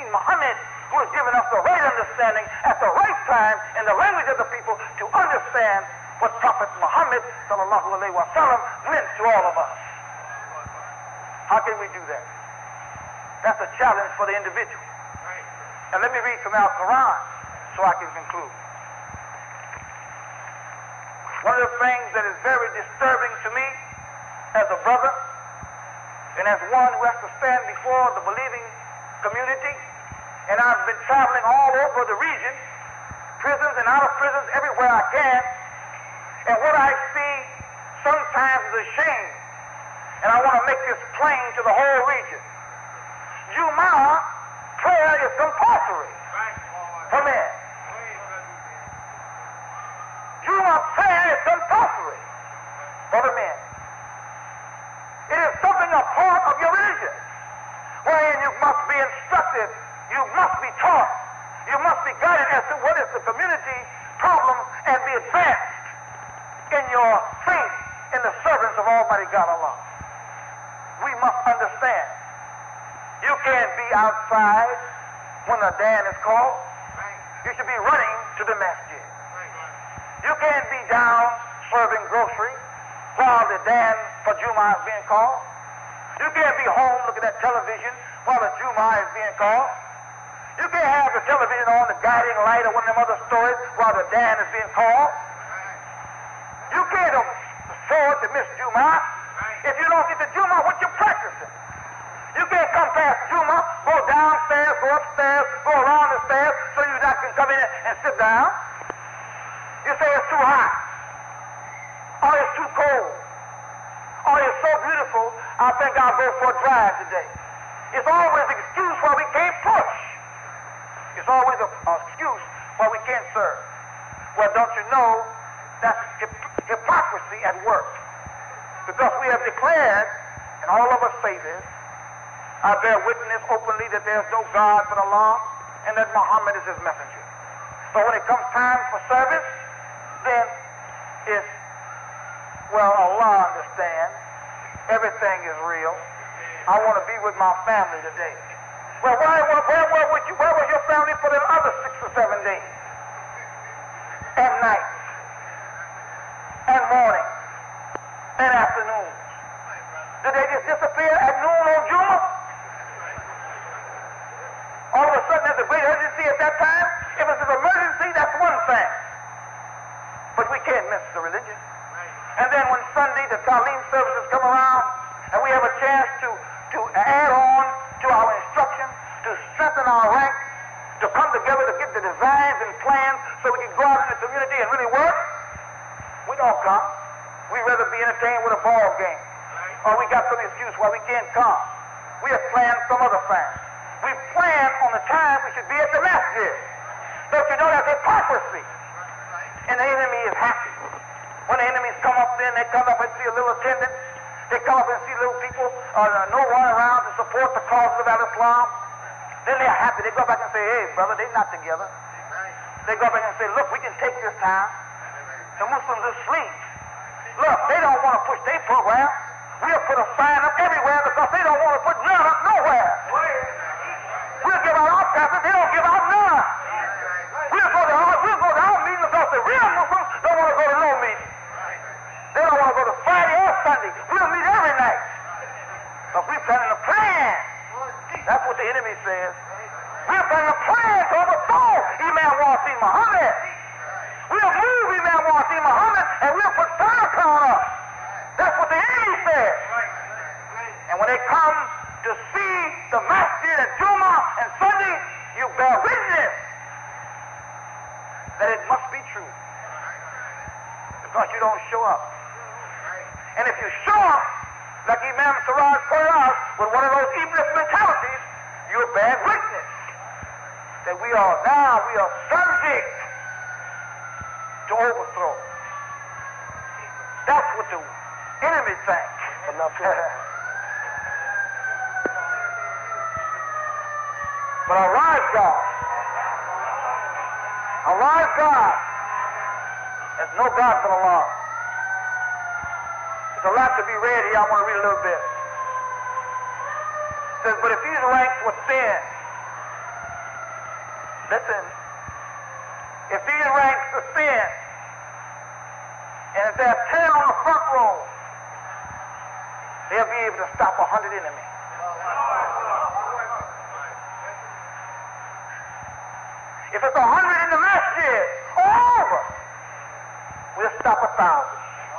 Muhammad, who has given us the right understanding at the right time in the language of the people to understand what Prophet Muhammad sallallahu alaihi wasallam meant to all of us. How can we do that? That's a challenge for the individual. And let me read from Al Quran so I can conclude. One of the things that is very disturbing to me as a brother and as one who has to stand before the believing community, and I've been traveling all over the region, prisons and out of prisons, everywhere I can, and what I see sometimes is a shame, and I want to make this plain to the whole region. Jumu'ah prayer is compulsory for men. Jumu'ah prayer is compulsory for the men. It is something a part of your religion, wherein you must be instructed, you must be taught, you must be guided as to what is the community problem and be advanced in your faith in the servants of Almighty God Allah. We must understand. You can't be outside when the adhan is called. You should be running to the masjid. You can't be down serving grocery while the adhan for Jumu'ah is being called. You can't be home looking at television while the Jumu'ah is being called. You can't have the television on, the guiding light, or one of them other stories while the adhan is being called. You can't afford to miss Jumu'ah. If you don't get the Jumu'ah, what you practicing? You can't come past Jumu'ah, go downstairs, go upstairs, go around the stairs so you not can come in and sit down. You say it's too hot, or it's too cold, or it's so beautiful, I think I'll go for a drive today. It's always an excuse why we can't push. It's always an excuse why we can't serve. Well, don't you know that's hypocrisy at work? Because we have declared, and all of us say this, I bear witness openly that there's no God but Allah and that Muhammad is his messenger. But when it comes time for service, then it's, well, Allah understands. Everything is real. I want to be with my family today. Well, where was your family for the other 6 or 7 days? And nights, and mornings, and afternoons. Did they just disappear at noon on Jumu'ah? All of a sudden there's a great urgency at that time. If it's an emergency, that's one thing. But we can't miss the religion. And then when Sunday, the Talim services come around, and we have a chance to add on to our instruction, to strengthen our ranks, to come together to get the designs and plans so we can go out in the community and really work, we don't come. We'd rather be entertained with a ball game. Or we got some excuse why we can't come. We have planned some other thing. We plan on the time we should be at the masjid. Don't you know that's hypocrisy? And the enemy is happy. When the enemies come up then, they come up and see a little attendance. They come up and see little people, no one around to support the cause of Islam. Then they're happy. They go back and say, hey, brother, they're not together. They go back and say, look, we can take this time. The Muslims are asleep. Look, they don't want to push their program. We'll put a sign up everywhere because they don't want to put none up nowhere. We'll give out our passes, they don't give out none. We'll go to our meeting because the real Muslims don't want to go to no meeting. They don't want to go to Friday or Sunday. We'll meet every night. But we're planning a plan. That's what the enemy says. We're planning a plan to overthrow Imam Wasim Muhammad. We'll move Imam Wasim Muhammad and we'll put Farrakhan up. That's what the enemy says. And when they come to see the masjid at Jumu'ah and Sunday, you bear witness that it must be true. Because you don't show up. And if you show up, like Imam Siraj pointed out, with one of those Iblis mentalities, you'll bear witness that we are subject to overthrow. That's what the enemy thinks. But arise, God. Arise, God. There's no God but Allah. There's a lot to be read here. I want to read a little bit. It says, but if these ranks were thin, Listen, if these ranks are thin, and if they're 10 on the front row, they'll be able to stop 100 enemies. If it's 100 in the masjid, all over, we'll stop 1,000.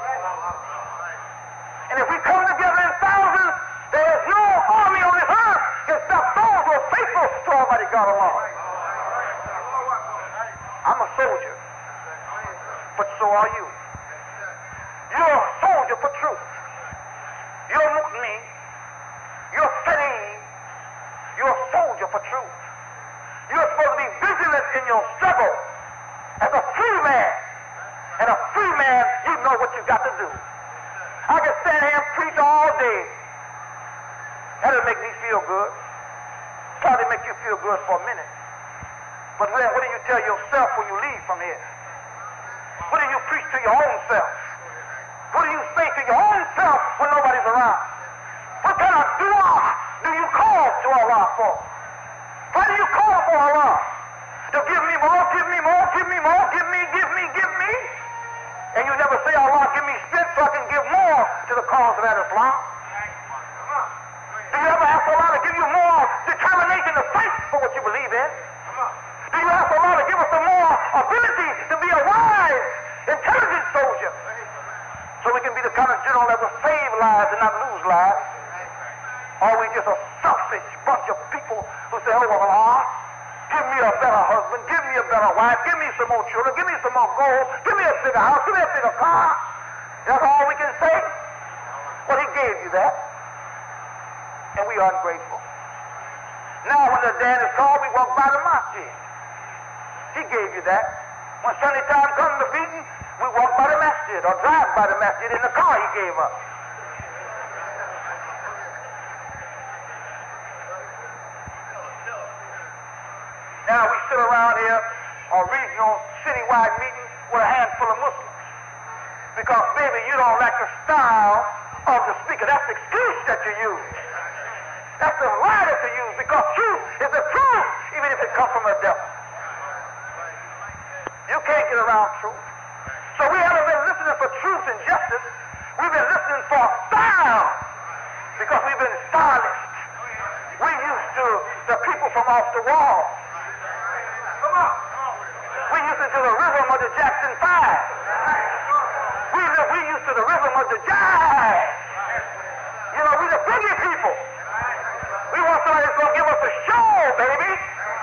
And if we come together in thousands, there is no army on this earth can stop those who are faithful to Almighty God alone. I'm a soldier, but so are you. You're a soldier for truth. You're mu'min. You're fitting. You're a soldier for truth. You're supposed to be vigilant in your struggle as a free man. And a free man, you know what you got to do. I can stand here and preach all day. That'll make me feel good. Probably make you feel good for a minute. But then what do you tell yourself when you leave from here? What do you preach to your own self? What do you say to your own self when nobody's around? What kind of dua do you call to Allah for? Why do you call for Allah? To give me more, give me more, give me more, give me, give me, give me. And you never say, Allah, give me strength so I can give more to the cause of that Islam. Do you ever ask Allah to give you more determination to fight for what you believe in? Do you ask Allah to give us some more ability to be a wise, intelligent soldier? So we can be the kind of general that will save lives and not lose lives? Or are we just a selfish bunch of people who say, oh, well, Allah, give me a better husband, give me a better wife, give me some more children, give me some more gold, give me a bigger house, give me a bigger car. That's all we can say? Well, he gave you that. And we are ungrateful. Now, when the Dan is called, we walk by the masjid. He gave you that. When Sunday time comes to beating, we walk by the masjid or drive by the masjid in the car he gave us. Now we sit around here, a regional, citywide meeting with a handful of Muslims. Because, baby, you don't like the style of the speaker. That's the excuse that you use. That's the lie that you use, because truth is the truth, even if it comes from the devil. You can't get around truth. So we haven't been listening for truth and justice. We've been listening for style, because we've been stylish. We're used to the people from off the wall. We used to the rhythm of the Jackson 5. We used to the rhythm of the jive. You know, we the biggie people. We want somebody that's going to give us a show, baby.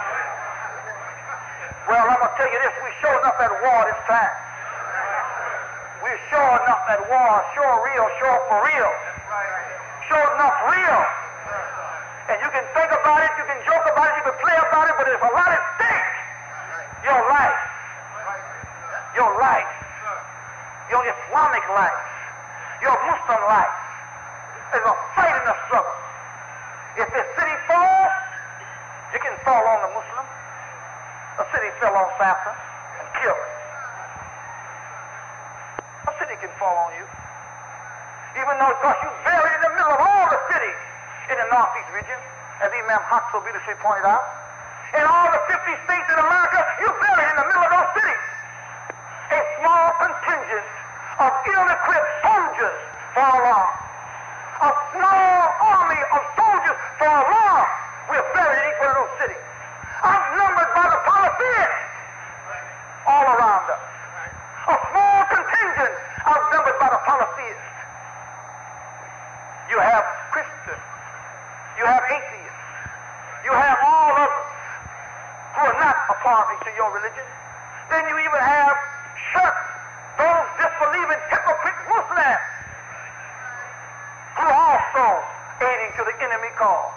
Well, I'm going to tell you this. We sure enough at war this time. We're sure enough at war. Sure real, sure for real. Sure enough real. And you can think about it, you can joke about it, you can play about it, but there's a lot at stake. Your life, your Islamic life, your Muslim life. There's a fight in the struggle. If this city falls, it can fall on the Muslim. A city fell on Samson and killed him. A city can fall on you. Even though because you're buried in the middle of all the cities in the Northeast region, as Imam Haq so beautifully pointed out. In all the 50 states in America, you're buried in the middle of those cities. A small contingent of ill-equipped soldiers for Allah. A small army of soldiers for Allah. We're buried in each one of those cities. Outnumbered by the polytheists all around us. A small contingent outnumbered by the polytheists. You have Christians. You have atheists. You have all others who are not a party to your religion. Then you even have shirks, those disbelieving hypocrite Muslims who are also aiding to the enemy cause.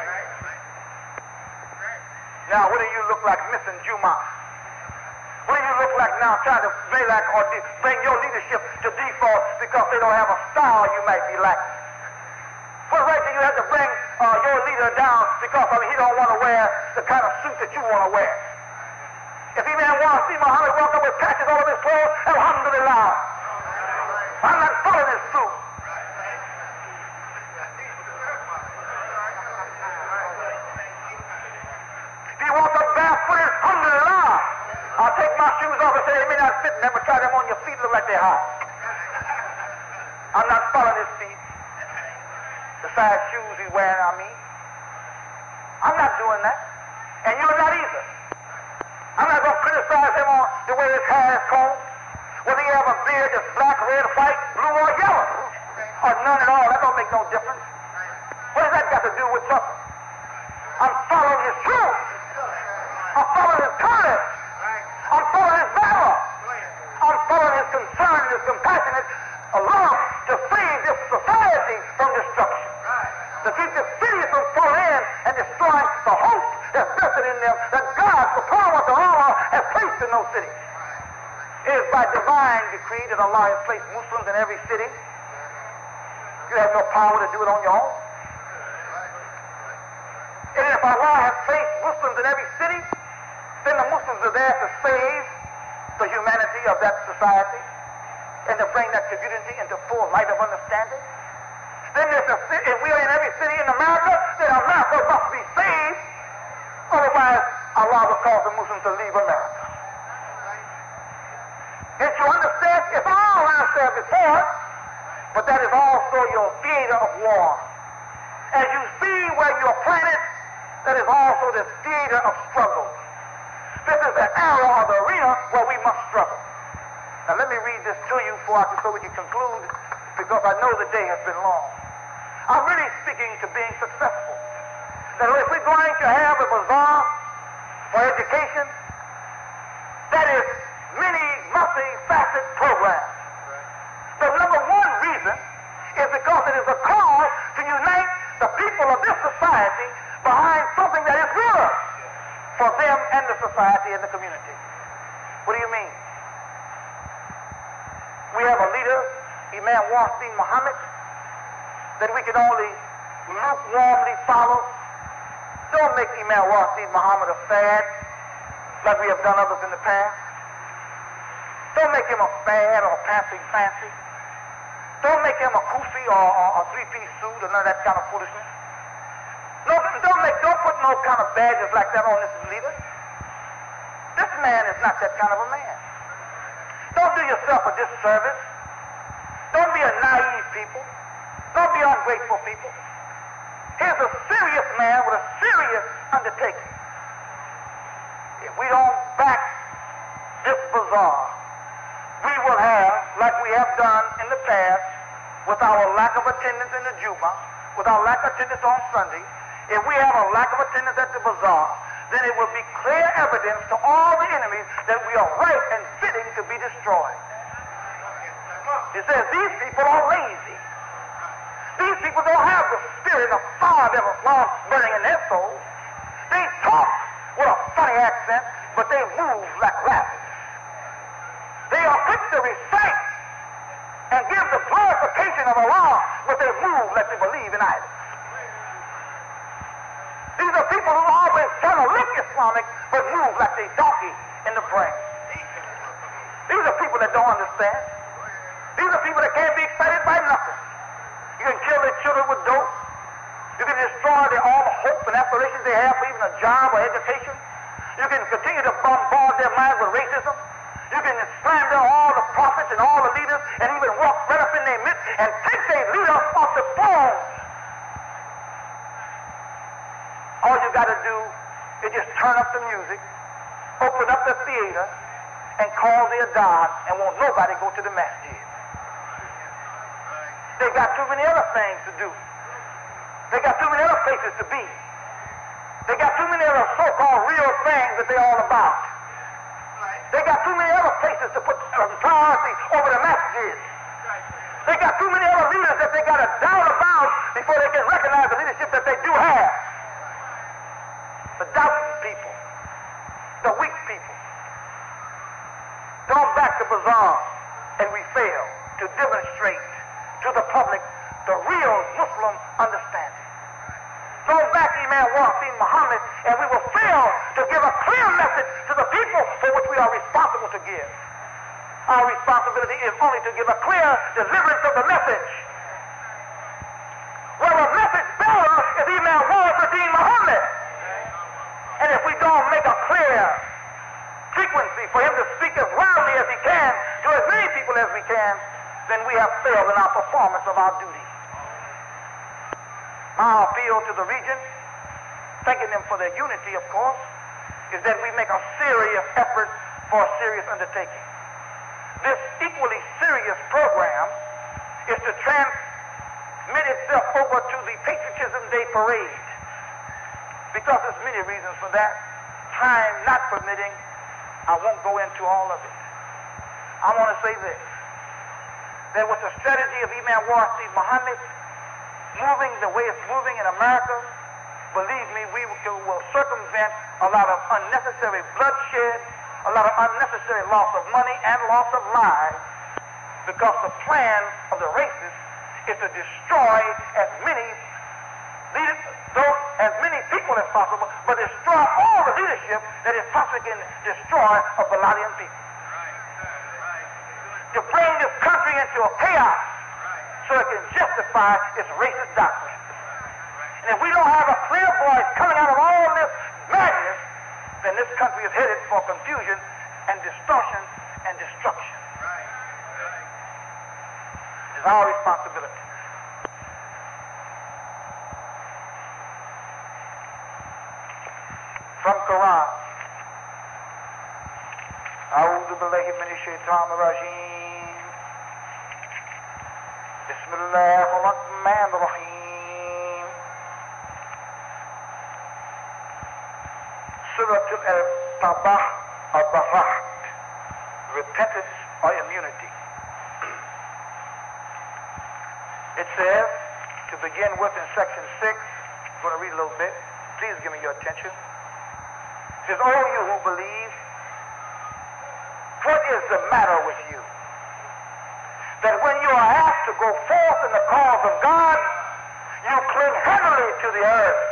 Now, what do you look like missing Juma? What do you look like now trying to bring your leadership to default because they don't have a style you might be lacking? What right do you have to bring your leader down because he don't want to wear the kind of suit that you want to wear? If he man wants to see Muhammad walk up with patches all over his clothes, alhamdulillah. I'm not following his suit. If he wants up barefooted, alhamdulillah. I'm not following his feet. The size shoes he's wearing, I mean. I'm not doing that. And you're not either. I'm not going to criticize him on the way his hair is combed, whether he have a beard that's black, red, white, blue, or yellow, or none at all. That don't make no difference. What has that got to do with something? I'm following his truth. I'm following his courage. I'm following his valor. I'm following his concern and his compassionate love to save this society from destruction. To keep the city from falling in and destroying the hope that's vested in them that God, the power of the law, has placed in those cities. It is by divine decree that Allah has placed Muslims in every city. You have no power to do it on your own. And if Allah has placed Muslims in every city, then the Muslims are there to save the humanity of that society and to bring that community into full light of understanding. Then if we are in every city in America, then America must be saved. Otherwise, Allah will cause the Muslims to leave America. Did you understand? It's all I said before, but that is also your theater of war. As you see where you're planted, that is also the theater of struggle. This is the era or the arena where we must struggle. Now let me read this to you so we can conclude, because I know the day has been long. I'm really speaking to being successful. That if we're going to have a bazaar for education, that is many multi-faceted programs. The number one reason is because it is a cause to unite the people of this society behind something that is good for them and the society and the community. What do you mean? We have a leader, Imam Wasim Muhammad, that we can only lukewarmly follow. Don't make Imam Wasim Muhammad a fad like we have done others in the past. Don't make him a fad or a passing fancy. Don't make him a kufi or a three-piece suit or none of that kind of foolishness. Don't put no kind of badges like that on this leader. This man is not that kind of a man. Don't do yourself a disservice. Don't be a naive people. Don't be ungrateful people. Here's a serious man with a serious undertaking. If we don't back this bazaar, we will have, like we have done in the past, with our lack of attendance in the Juma, with our lack of attendance on Sunday, if we have a lack of attendance at the bazaar, then it will be clear evidence to all the enemies that we are right and fitting to be destroyed. It says these people are lazy. These people don't have the spirit of fire that was lost burning in their souls. They talk with a funny accent, but they move like rabbits. They are quick to recite and give the glorification of Allah, but they move like they believe in idols. These are people who always try to look Islamic, but move like they donkey in the brain. These are people that don't understand. These are people that can't be excited by nothing. You can kill their children with dope. You can destroy all the hopes and aspirations they have for even a job or education. You can continue to bombard their minds with racism. You can slander all the prophets and all the leaders and even walk right up in their midst and take their leader off the throne. All you got to do is just turn up the music, open up the theater, and call their God, and won't nobody go to the masjid. They got too many other things to do. They got too many other places to be. They got too many other so-called real things that they're all about. They got too many other places to put priority over the masjid. They got too many other leaders that they got to doubt about before they can recognize the leadership that they do have. The doubting people, the weak people, don't back the bazaar, and we fail to demonstrate to the public the real Muslim understanding. Don't back Imam Wasim Muhammad, and we will fail to give a clear message to the people for which we are responsible to give. Our responsibility is only to give a clear deliverance of the message. Well, the message bearer is Imam Wasim Muhammad. And if we don't make a clear frequency for him to speak as loudly as he can to as many people as we can, then we have failed in our performance of our duty. My appeal to the region, thanking them for their unity, of course, is that we make a serious effort for a serious undertaking. This equally serious program is to transmit itself over to the Patriotism Day Parade. Because there's many reasons for that. Time not permitting, I won't go into all of it. I want to say this, that with the strategy of Imam Warsi Muhammad moving the way it's moving in America, believe me, we will circumvent a lot of unnecessary bloodshed, a lot of unnecessary loss of money and loss of lives, because the plan of the racists is to destroy as many people as possible, but destroy all the leadership that is possibly can destroy a Baladian people. To bring this country into a chaos so it can justify its racist doctrine. And if we don't have a clear voice coming out of all this madness, then this country is headed for confusion and distortion and destruction. It's our responsibility. From Quran. A'udhu billahi minash shaitanir rajim. Bismillahir rahmanir rahim. Surah Al-Tabah, Al-Barat, repentance or immunity. It says, to begin with in section 6, I'm going to read a little bit. Please give me your attention. It says, "O you who believe, what is the matter with you? That when you are asked to go forth in the cause of God, you cling heavily to the earth.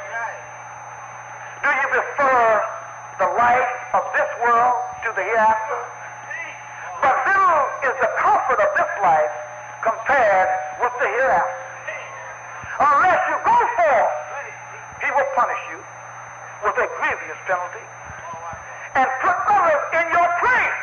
Do you prefer the life of this world to the hereafter? But little is the comfort of this life compared with the hereafter. Unless you go forth, he will punish you with a grievous penalty and put others in your place.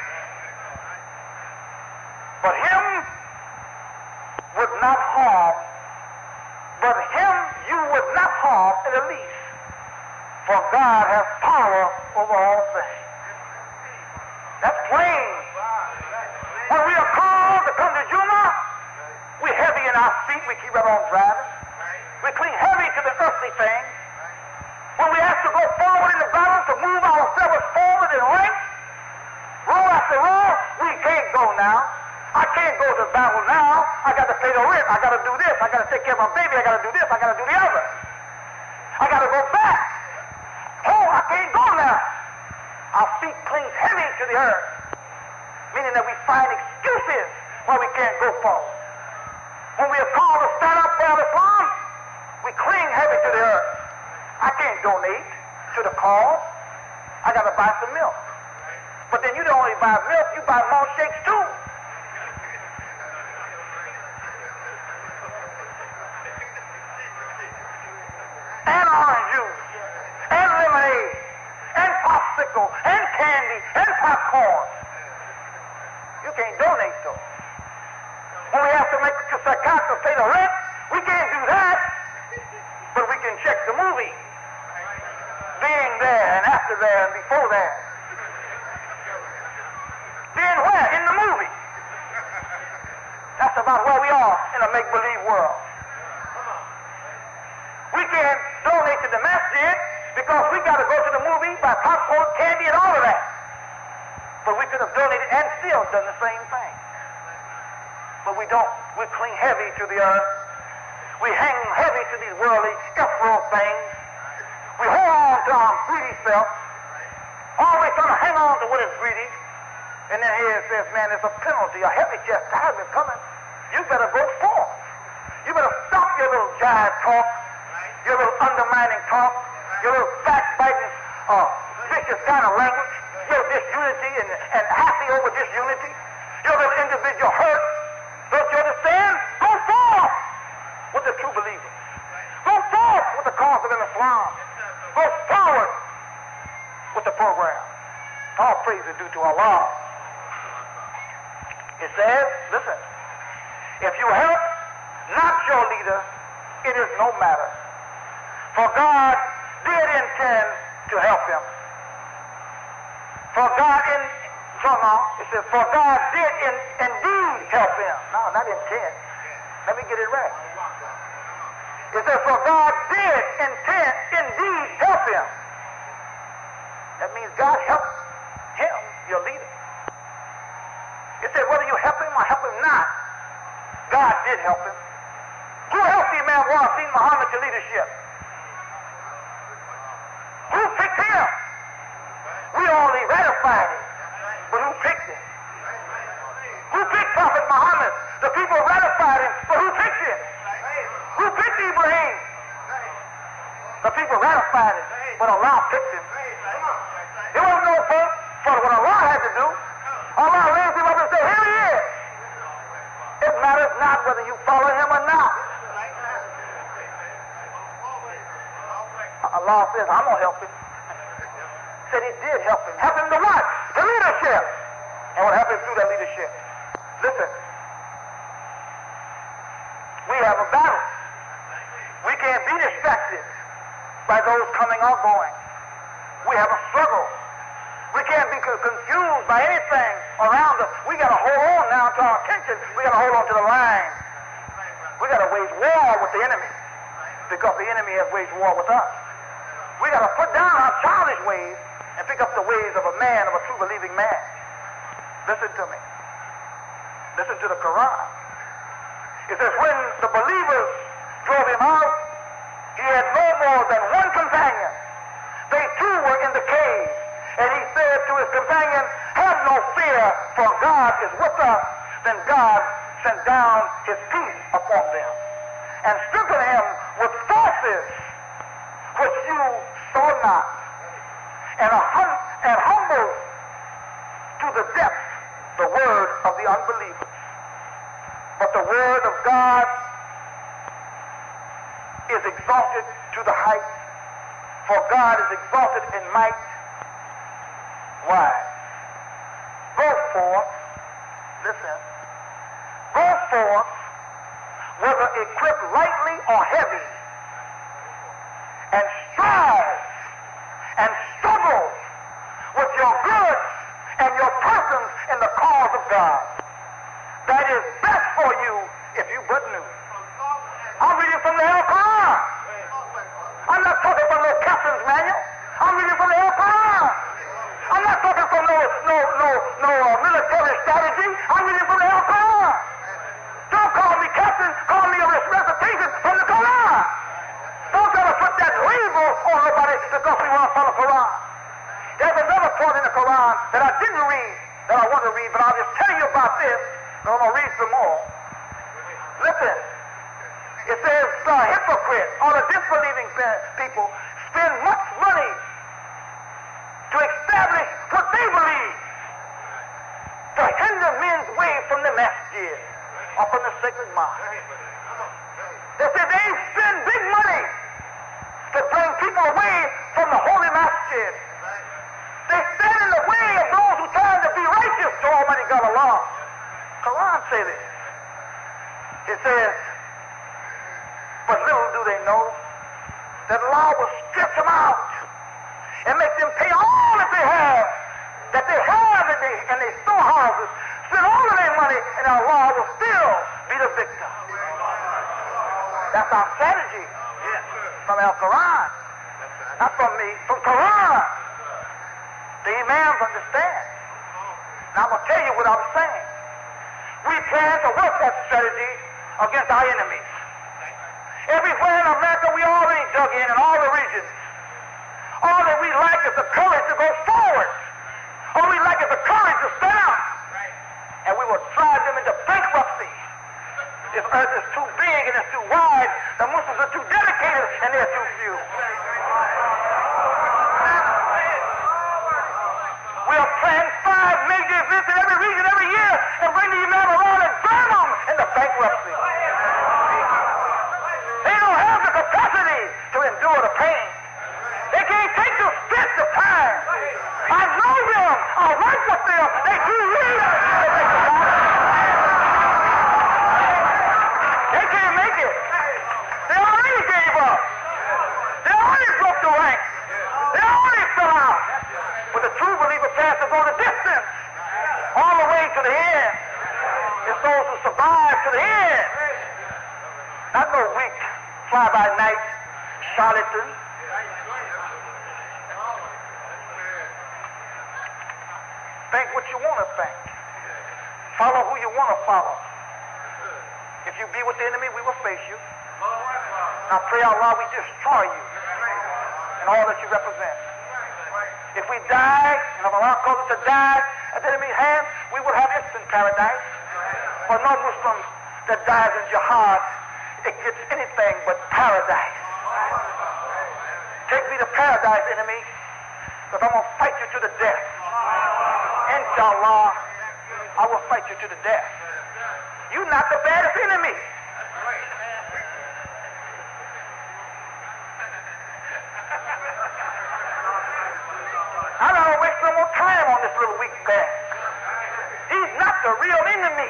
But him would not harm, but him you would not harm in the least, for God has power over all things." That's plain. When we are called to come to Juma, we're heavy in our feet, we keep right on driving. We cling heavy to the earthly things. When we have to go forward in the battle to move ourselves forward in ranks, row after row, we can't go now. I can't go to battle now. I got to pay the rent. I got to do this. I got to take care of my baby. I got to do this. I got to do the other. I got to go back. Oh, I can't go now. Our feet cling heavy to the earth, meaning that we find excuses why we can't go forward. When we are called to stand up for Islam, we cling heavy to the earth. I can't donate to the cause. I got to buy some milk. But then you don't only buy milk, you buy more shakes too. And orange juice, and lemonade, and popsicle, and candy, and popcorn. You can't donate those. When we have to make the zakat to pay the rent, we can't do that. But we can check the movie. Being there, and after there, and before there. Being where? In the movie. That's about where we are in a make-believe world. We can't donate to the masjid because we got to go to the movie, buy popcorn, candy, and all of that. But we could have donated and still done the same thing. But we don't. We cling heavy to the earth. We hang heavy to these worldly, ephemeral things. We hold on to our greedy self, always trying to hang on to what is greedy. And then here it says, man, there's a penalty, a heavy chastisement coming. You better go forth. You better stop your little jive talk, your little undermining talk, your little backbiting, vicious kind of language, your disunity and happy over disunity, your little individual hurt. Don't you understand? Go forth with the true believers. Go forth with the cause of Islam. Go forward with the program. All praise is due to Allah. It says, listen, you help not your leader, it is no matter. For God did intend to help him. For God for God did indeed help him. No, not intend. Let me get it right. It says, for God did indeed help him. That means God helped him, your leader. It said, whether you help him or help him not, God did help him. Who helped Imam Wasim Muhammad to leadership? Who picked him? We only ratified it, but who picked him? Who picked Prophet Muhammad? The people ratified him, but who picked him? Who picked Ibrahim? The people ratified him, but Allah picked him. It wasn't no vote for what Allah had to do. Allah raised him up and said, here he is. It matters not whether you follow him or not. Allah says, I'm going to help him. Said he did help him. Help him to what? The leadership. And what happened through that leadership? Listen. We have a battle. We can't be distracted by those coming or going. We have a struggle. We can't be confused by anything around us. We got to hold on now to our attention. We got to hold on to the line. We got to wage war with the enemy because the enemy has waged war with us. We got to put down our childish ways and pick up the ways of a man, of a true believing man. Listen to me. Listen to the Quran. It says, when the believers drove him out, he had no more than one companion. They too were in the cave. And he said to his companion, have no fear, for God is with us. Then God sent down his peace upon them and strengthened him with forces which you saw not, and humbled to the depths the word of the unbelievers. But the word of God is exalted to the heights, for God is exalted in might. Why? Go forth, listen, go forth, whether equipped lightly or heavy, and strive and struggle with your goods and your persons in the cause of God. That is best for you if you but knew. I'm reading from the Al-Quran. I'm not talking from no captain's manual. I'm reading from the Al-Quran. I'm not talking from no military strategy. I'm reading from the Al-Quran. Don't call me captain. Call me a recitation from the Quran. Don't try to put that label on nobody because we want to follow the Quran. There's another part in the Quran that I didn't read, that I want to read, but I'll just tell you about this, and I'm going to read some more. Listen. It says the hypocrite or the disbelieving people spend much money to establish what they believe, to hinder men's way from the masjid or from the sacred mosque. They say they spend big money to bring people away from the holy masjid. They stand in the way of those who try to be righteous to Almighty God Allah. Quran say this. It says, but little do they know that Allah will stretch them out and make them pay all that they have in their storehouses, spend all of their money, and Allah will still be the victor. That's our strategy from Al-Quran, not from me, from Quran. The Imams understand. Now I'm going to tell you what I was saying. We plan to work that strategy against our enemies. Everywhere in America, we already dug in all the regions. All that we lack is the courage to go forward. All we lack is the courage to stand up. And we will drive them into bankruptcy. This earth is too big and it's too wide. The Muslims are too dedicated and they're too few. We'll plan 5 major events in every region every year and bring the Imam around and burn them into bankruptcy. They don't have the capacity to endure the pain. They can't take the stretch of time. I know them. I work with them. They do read. men. Not no weak, fly-by-night charlatan. Think what you want to think. Follow who you want to follow. If you be with the enemy, we will face you. Now pray out loud, we destroy you and all that you represent. If we die, and if Allah calls us to die at the enemy's hands, we will have instant paradise. For no Muslim that dies in jihad, it gets anything but paradise. Take me to paradise, enemy, because I'm going to fight you to the death. Inshallah, I will fight you to the death. You're not the baddest enemy. I don't want to waste no more time on this little weak man. He's not the real enemy.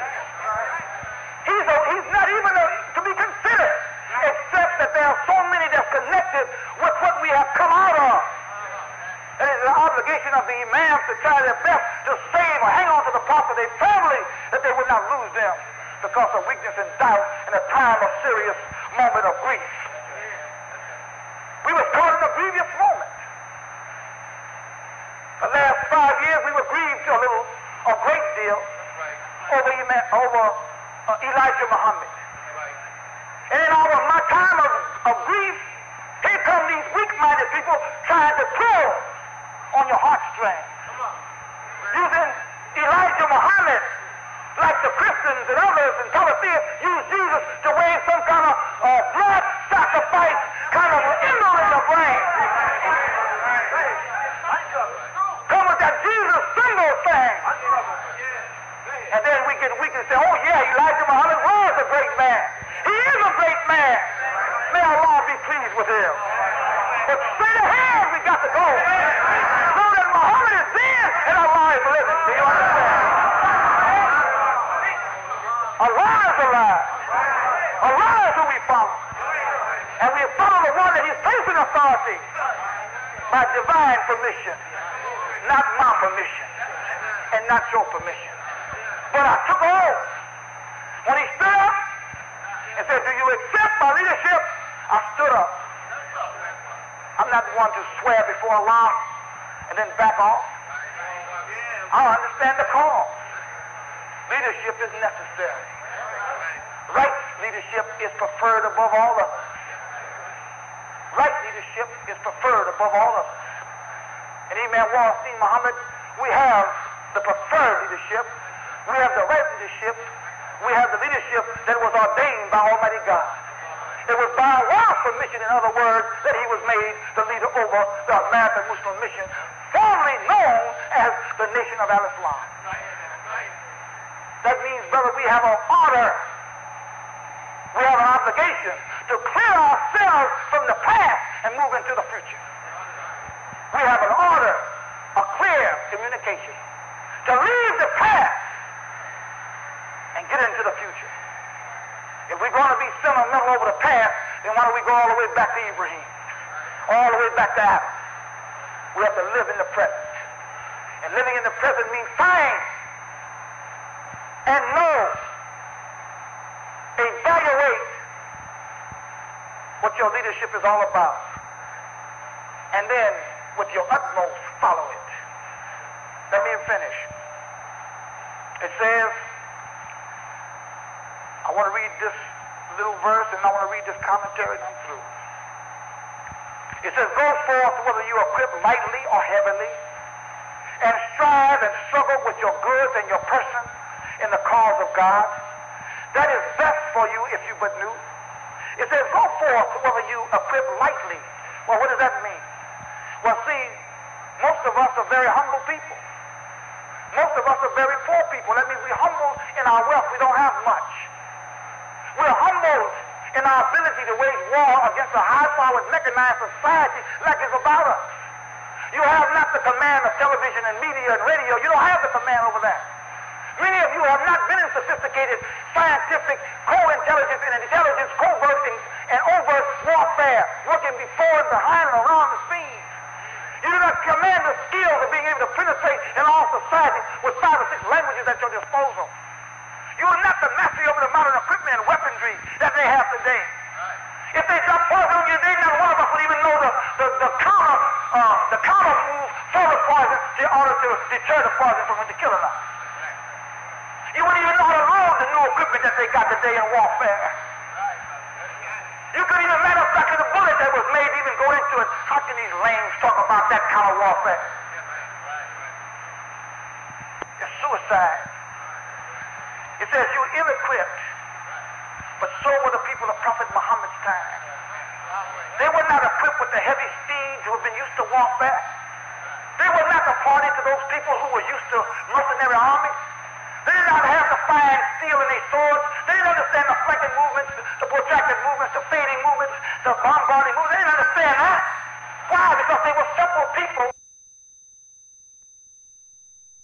He's not even to be considered, except that there are so many that's connected with what we have come out of. It is the obligation of the imams to try their best to save or hang on to the parts of their family that they would not lose them because of weakness and doubt in a time of serious moment of grief. We were caught in a grievous moment. The last 5 years we were grieved a great deal over Elijah Muhammad. And in my time of grief, here come these weak-minded people trying to pull on your heartstrings. Using Elijah Muhammad, like the Christians and others and polytheists use Jesus to wave some kind of blood sacrifice kind of emerald in the brain. Come with that Jesus symbol thing. And then we get weak and say, oh yeah, Elijah Muhammad was a great man. He is a great man. May Allah be pleased with him. But straight ahead we got to go. Know that Muhammad is dead and Allah is living. Do you understand? Allah is alive. Allah is who we follow. And we follow the one that he's placed in authority by divine permission, not my permission, and not your permission. But I took oath. When he stood up and said, do you accept my leadership? I stood up. I'm not the one to swear before Allah and then back off. I understand the call. Leadership is necessary. Right leadership is preferred above all others. Right leadership is preferred above all others. And Imam Wasim Muhammad, we have the preferred leadership. We have the right leadership. We have the leadership that was ordained by Almighty God. It was by Allah's permission, in other words, that he was made the leader over the American Muslim mission, formerly known as the Nation of Al-Islam. That means, brother, we have an order. We have an obligation to clear ourselves from the past and move into the future. We have an order, a clear communication, to leave the past and get into the future. If we're going to be sentimental over the past, then why don't we go all the way back to Ibrahim, all the way back to Adam? We have to live in the present. And living in the present means find and know, evaluate what your leadership is all about, and then with your utmost follow it. Let me finish. It says, I want to read this little verse and I want to read this commentary and I'm through. It says, go forth whether you equip lightly or heavily, and strive and struggle with your goods and your person in the cause of God. That is best for you if you but knew. It says, go forth whether you equip lightly. Well, what does that mean? Well, see, most of us are very humble people. Most of us are very poor people. That means we're humble in our wealth. We don't have much. We're humble in our ability to wage war against a high-powered, mechanized society like it's about us. You have not the command of television and media and radio. You don't have the command over that. Many of you have not been in sophisticated scientific co-intelligence and intelligence, covert and overt warfare, working before and behind and around the scenes. You do not command the skills of being able to penetrate in all society with 5 or 6 languages at your disposal. You are not the master over the modern equipment and today. If they dropped poison on you today, not one of us would even know the counter move for the poison in order to deter the poison from the killing us. You wouldn't even know how to load the new equipment that they got today in warfare. You could even, matter of fact, the bullet that was made even go into it. How can these lames talk about that kind of warfare? It's suicide. It says you ill-equipped, but so were the people of Prophet Muhammad's time. They were not equipped with the heavy steeds who have been used to warfare. They were not the party to those people who were used to mercenary armies. They did not have the fine steel in their swords. They didn't understand the flanking movements, the protracted movements, the fading movements, the bombarding movements. They didn't understand that. Why? Because they were simple people